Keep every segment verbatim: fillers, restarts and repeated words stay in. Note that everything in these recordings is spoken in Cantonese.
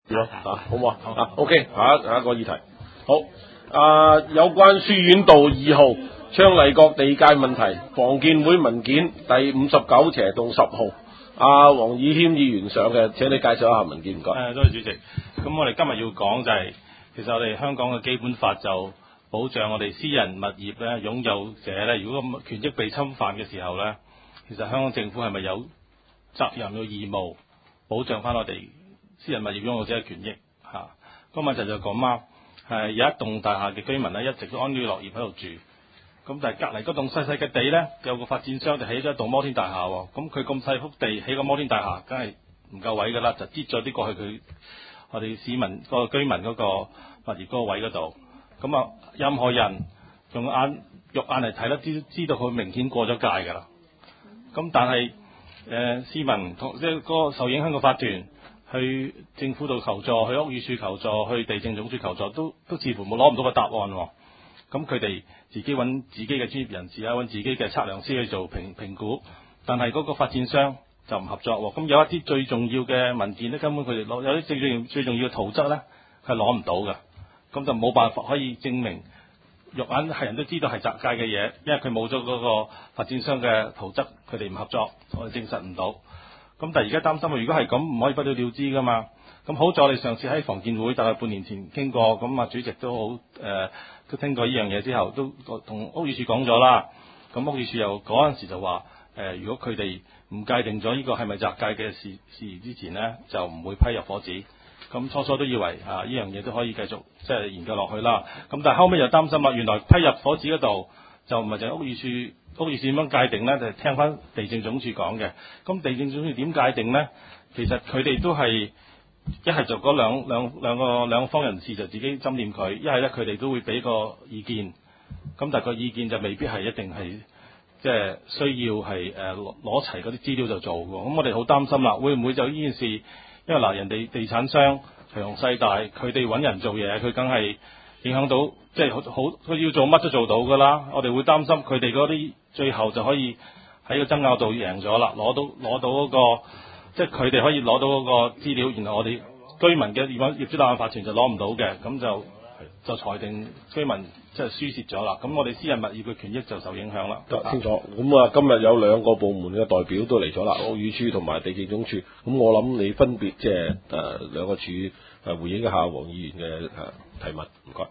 咯嚇，好唔好啊？啊 ，OK，下一下一個議題，好啊、呃，有關書院道二號昌麗閣地界問題，房建會文件第五十九斜棟十號，阿黃以謙議員上嘅，請你介紹一下文件，唔該。 誒，多謝主席。咁我哋今日要講就係、是，其實我哋香港嘅基本法就保障我哋私人物業咧擁有者咧，如果個權益被侵犯嘅時候咧，其實香港政府係咪有責任有義務保障翻我哋私人物業擁有者嘅權益嚇？啊個問題就咁啊，係有一棟大廈嘅居民咧一直都安居樂業喺度住，咁但係隔離嗰棟細細嘅地咧，有個發展商就起咗一棟摩天大廈喎，咁佢咁細幅地起個摩天大廈，梗係唔夠位㗎啦，就擠咗啲過去佢我哋市民嗰個居民嗰個物業嗰個位嗰度，咁啊任何人用眼肉眼嚟睇得知知道佢明顯過咗界㗎啦，咁但係誒、呃、市民同即係嗰個受影響嘅法團去政府度求助，去屋宇署求助，去地政總署求助，都都似乎冇攞唔到個答案喎。咁佢哋自己揾自己嘅專業人士啊，揾自己嘅測量師去做評評估，但係嗰個發展商就唔合作喎。咁有一啲最重要嘅文件咧，根本佢哋攞有啲最重要最重要嘅圖則咧，係攞唔到嘅。咁就冇辦法可以證明肉眼係人都知道係窄界嘅嘢，因為佢冇咗嗰個發展商嘅圖則，佢哋唔合作，我哋證實唔到。咁但係而家擔心啊，如果係咁，唔可以不了了之噶嘛。咁好在我哋上次喺房建會大概半年前傾過，咁啊主席都好誒、呃，都聽過呢樣嘢之後，都同屋宇署講咗啦。咁屋宇署又嗰陣時就話誒、呃，如果佢哋唔界定咗呢個係咪窄界嘅事事之前呢，就唔會批入伙紙。咁初初都以為啊，呢樣嘢都可以繼續即係研究落去啦。咁但係後尾又擔心啦，原來批入伙紙嗰度就唔係就係屋宇署。屋宇署點樣界定呢？就係、聽翻地政總署講嘅。咁地政總署點界定呢？其實佢哋都係一係就嗰兩兩兩個兩方人士就自己針掂佢，一係咧佢哋都會俾個意見。咁但係個意見就未必係一定係即係需要係誒攞攞齊嗰啲資料就做嘅。咁我哋好擔心啦，會唔會就呢件事？因為嗱，人哋地產商財雄勢大，佢哋揾人做嘢，佢梗係影響到，即係好好，佢要做乜都做到㗎啦。我哋會擔心佢哋嗰啲最後就可以喺個爭拗度贏咗啦，攞到攞到嗰個，即係佢哋可以攞到嗰個資料，然後我哋居民嘅業業主立案法團就攞唔到嘅，咁就就裁定居民即係輸蝕咗啦。咁我哋私人物業嘅權益就受影響啦。 得清楚。咁啊，今日有兩個部門嘅代表都嚟咗啦，屋宇署同埋地政總署。咁我諗你分別即係誒兩個處誒回應一下黃議員嘅誒提問，唔該。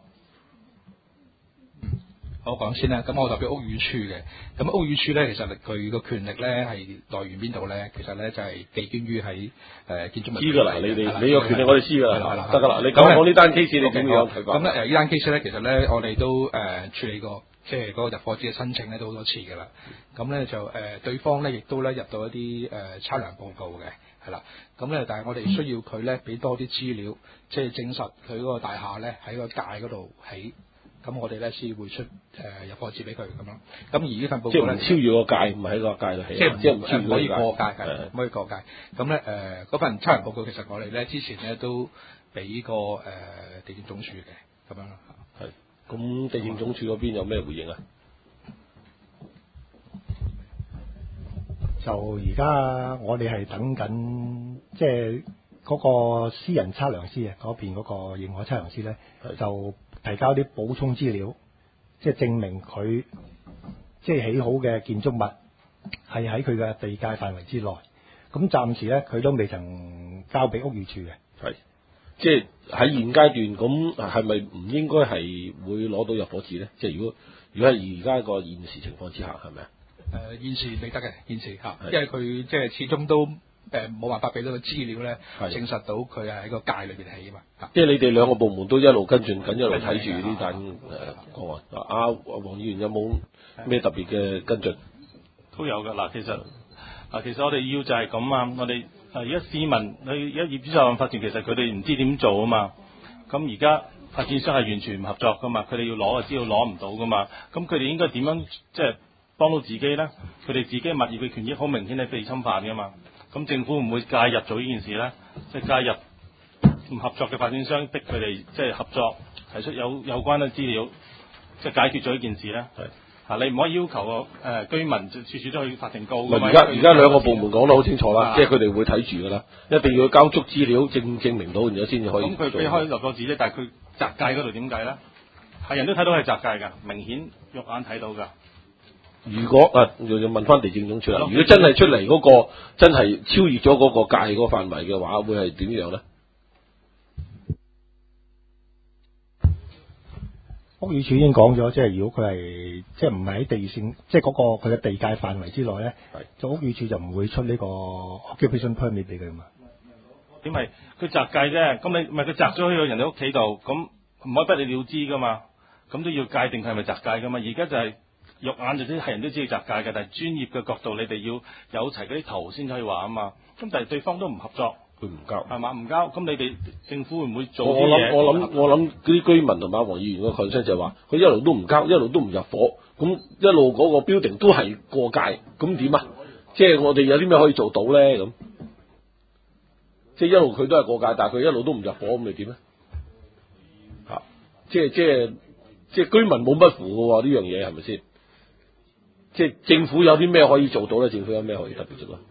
我講先啦，咁我代表屋宇署嘅，咁屋宇署咧，其實佢個權力咧係來源邊度咧？其實咧就係寄捐於喺誒建築物。 知㗎啦，你哋你個權力我哋知㗎啦，得㗎啦。你講講呢單 case 你點樣睇法？ 咁咧誒呢單 case 咧，其實咧我哋都誒、呃、處理過，即係嗰個入伙紙嘅申請咧都好多次㗎啦。咁咧就誒、呃、對方咧亦都咧入到一啲誒測量報告嘅，係啦。咁咧但係我哋需要佢咧俾多啲資料，即係證實佢嗰個大廈咧喺個界嗰度起。咁我哋咧先會出誒、呃、入伙紙俾佢咁樣。咁而呢份報告咧， 即係唔超越個界，唔喺個界度起， 即係即係唔超越唔可以過界嘅， 唔唔可以過界。咁咧誒嗰份測量報告其實我哋咧之前咧都俾個誒、呃、地政總署嘅咁樣啦。 係。咁地政總署嗰邊有咩回應啊？ 就而家我哋係等緊，即係嗰個私人測量師啊，嗰邊嗰個認可測量師咧，就提交啲補充資料，即係證明佢即係起好嘅建築物係喺佢嘅地界範圍之內。咁暫時咧，佢都未曾交俾屋宇署嘅。 係，即係喺現階段，咁係咪唔應該係會攞到入伙紙咧？即係如果如果係而家個現時情況之下，係咪啊？ 誒、呃、現時未得嘅，現時嚇，因為佢即係始終都誒冇、呃、辦法俾到個資料咧，證實到佢係喺個界裏邊起啊嘛。 即係你哋兩個部門都一路跟進緊，一路睇住呢單誒個案。阿黃議員有冇咩特別嘅跟進？ 都有㗎嗱，其實嗱，其實我哋要就係咁啊，我哋而家市民佢而家業主立案法團，其實佢哋唔知點做啊嘛。咁而家發展商係完全唔合作㗎嘛，佢哋要攞就知道攞唔到㗎嘛。咁佢哋應該點樣即係幫到自己咧？佢哋自己物業嘅權益好明顯係被侵犯㗎嘛。咁政府唔會介入做呢件事咧，即係介入唔合作嘅發展商，逼佢哋即係合作，提出有有關嘅資料，即係解決咗呢件事咧。 啊，你唔可以要求個誒、呃、居民處處都去法庭告㗎嘛。 而家而家兩個部門講得好清楚啦， 啊即係佢哋會睇住㗎啦，一定要交足資料證證明到，然後先至可以咁佢做。 俾開立個字啫，但係佢窄界嗰度點計咧？係人都睇到係窄界㗎，明顯肉眼睇到㗎。 如果啊，又要問翻地政總署啦。 係咯如果真係出嚟嗰、個真係超越咗嗰個界嗰個範圍嘅話，會係點樣咧？ 屋宇署已經講咗，即係如果佢係即係唔係喺地線，即係嗰個佢嘅地界範圍之內咧，就屋宇署就唔會出呢個 occupation permit 俾佢嘛。 點係佢窄界啫？咁你唔係佢窄咗去到人哋屋企度，咁唔可以不了了之㗎嘛？咁都要界定佢係咪窄界㗎嘛？而家就係、肉眼就知係人都知道窄界嘅，但係專業嘅角度，你哋要有齊嗰啲圖先可以話啊嘛。咁但係對方都唔合作， 佢唔交係嘛？唔交，咁你哋政府會唔會做我啲嘢？ 我諗我諗我諗嗰啲居民同埋黃議員個 concern 就係話，佢一路都唔交，一路都唔入伙，咁一路嗰個 building 都係過界，咁點啊？即係我哋有啲咩可以做到咧？咁即係一路佢都係過界，但係佢一路都唔入伙，咁你點咧？嚇！即係即係即係居民冇乜符嘅喎，呢樣嘢係咪先？即係政府有啲咩可以做到咧？政府有咩可以特別做啊？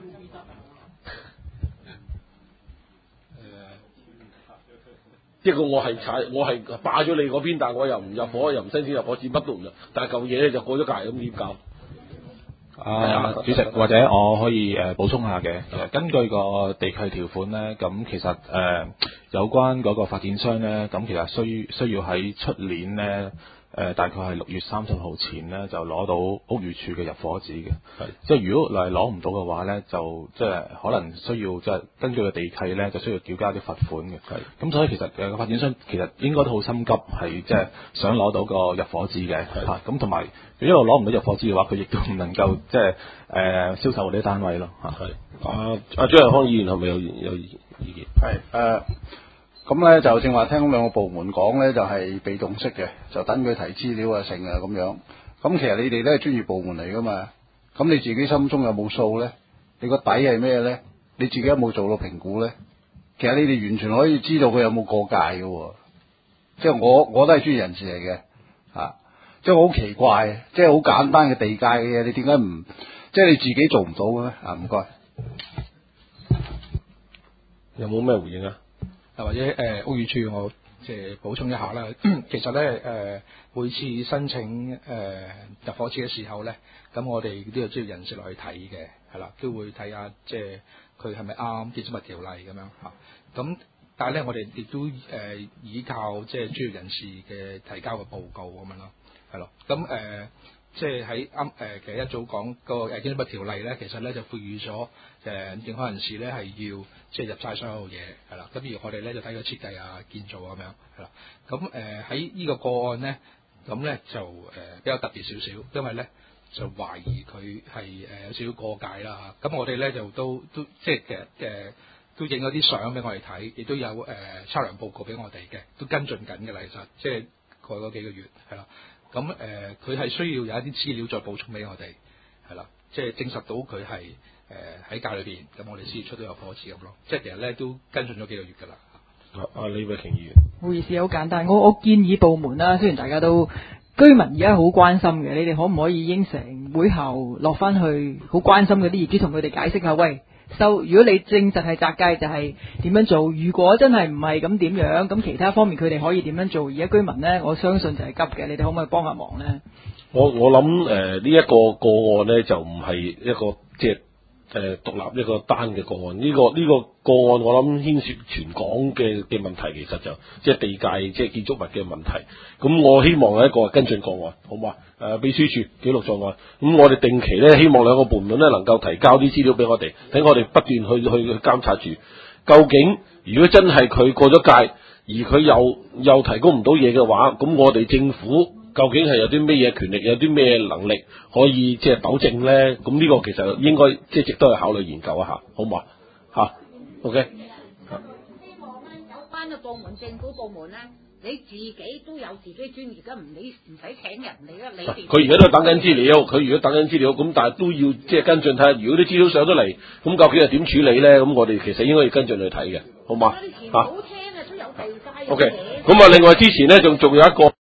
即係個我係踩，我係霸咗你嗰邊，但係我又唔入伙，又唔申請入伙紙，乜都唔入，但係嚿嘢咧就過咗界，咁點搞？ 啊，主席，或者我可以誒、呃、補充下嘅。其實根據個地契條款咧，咁其實誒、呃、有關嗰個發展商咧，咁其實需需要喺出年咧。誒、呃、大概係六月三十號前咧，就攞到屋宇署嘅入伙紙嘅。係，即係如果嚟攞唔到嘅話咧，就即係可能需要即係根據個地契咧，就需要繳交啲罰款嘅。係，咁所以其實誒個發展商其實應該都好心急，係即係想攞到個入伙紙嘅。係，嚇咁同埋一路攞唔到入伙紙嘅話，佢亦都唔能夠即係誒銷售嗰啲單位咯。嚇，係。啊啊張日康議員係咪有有意見？ 係誒。咁咧就正話聽兩個部門講咧，就係、是、被動式嘅，就等佢提資料啊、成啊咁樣。咁其實你哋咧係專業部門嚟噶嘛，咁你自己心中有冇數咧？你個底係咩咧？你自己有冇做到評估咧？其實你哋完全可以知道佢有冇過界嘅喎。即係我我都係專業人士嚟嘅，啊，即係好奇怪，即係好簡單嘅地界嘅嘢，你點解唔即係你自己做唔到嘅咩？啊，唔該。 有冇咩回應啊？ 或者誒、呃、屋宇署我即係補充一下啦。其實咧誒、呃、每次申請誒、呃、入伙紙嘅時候咧，咁我哋都有專業人士落去睇嘅，係啦，都會睇下即係佢係咪啱建築物條例咁樣嚇。咁但係咧，我哋亦都誒、呃、依靠即係專業人士嘅提交嘅報告咁樣咯，係咯。咁誒。呃即係喺啱誒，其實一早講個誒建築物條例咧，其實咧就賦予咗誒認可人士咧係要即係入晒所有嘢係啦。咁而我哋咧就睇個設計啊、建造咁樣係啦。咁誒喺呢個個案咧，咁咧就誒、呃、比較特別少少，因為咧就懷疑佢係誒有少少過界啦嚇。咁我哋咧就都都即係其實誒都影咗啲相俾我哋睇，亦都有誒測量報告俾我哋嘅，都跟進緊嘅啦。其實即係過嗰幾個月係啦。咁誒，佢、呃、係需要有一啲資料再補充俾我哋，係啦，即係證實到佢係誒喺界裏邊，咁我哋先出到入伙紙咁咯。即係其實咧都跟進咗幾個月㗎啦。 阿阿李慧瓊議員， 唔好意思，好簡單，我我建議部門啦，雖然大家都居民而家好關心嘅，你哋可唔可以應承會後落翻去好關心嗰啲業主，同佢哋解釋下，喂，收如果你證實係窄界，就係點樣做？如果真係唔係咁點樣？咁其他方面佢哋可以點樣做？而家居民呢，我相信就係急嘅，你哋可唔可以幫下忙呢？ 我我諗誒呢一個個案呢，就唔係一個即係誒獨立一個單嘅個案。呢、這個呢、這個個案我諗牽涉全港嘅嘅問題，其實就即係地界即係建築物嘅問題。咁我希望係一個跟進個案，好嘛？誒、呃、秘書處記錄在案。咁我哋定期咧，希望兩個部門咧能夠提交啲資料俾我哋，等我哋不斷去去去監察住。究竟如果真係佢過咗界，而佢又又提供唔到嘢嘅話，咁我哋政府究竟係有啲咩嘢權力，有啲咩能力可以即係糾正咧？咁呢個其實應該即係值得去考慮研究一下，好嘛？嚇 ，OK。 希望咧有關嘅部門、政府部門咧，你自己都有自己專業嘅，唔理唔使請人嚟啦，你哋。 佢而家都等緊資料，佢如果等緊資料，咁但係都要即係跟進睇下，如果啲資料上咗嚟，咁究竟係點處理咧？咁我哋其實應該要跟進去睇嘅，好嘛？嚇。 好聽啊，都有地界嘅嘢。 OK，咁啊，另外之前咧仲仲有一個。